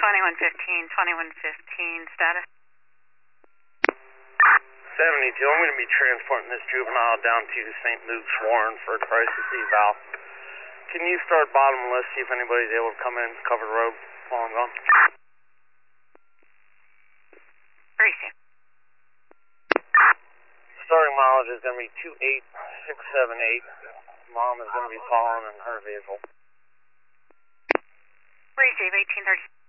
2115 status. 72, I'm going to be transporting this juvenile down to St. Luke's Warren for a crisis eval. Can you start bottom list, see if anybody's able to come in, cover the road while I'm gone? Receive. Starting mileage is going to be 28678. Mom is going to be following in her vehicle. Receive 1830.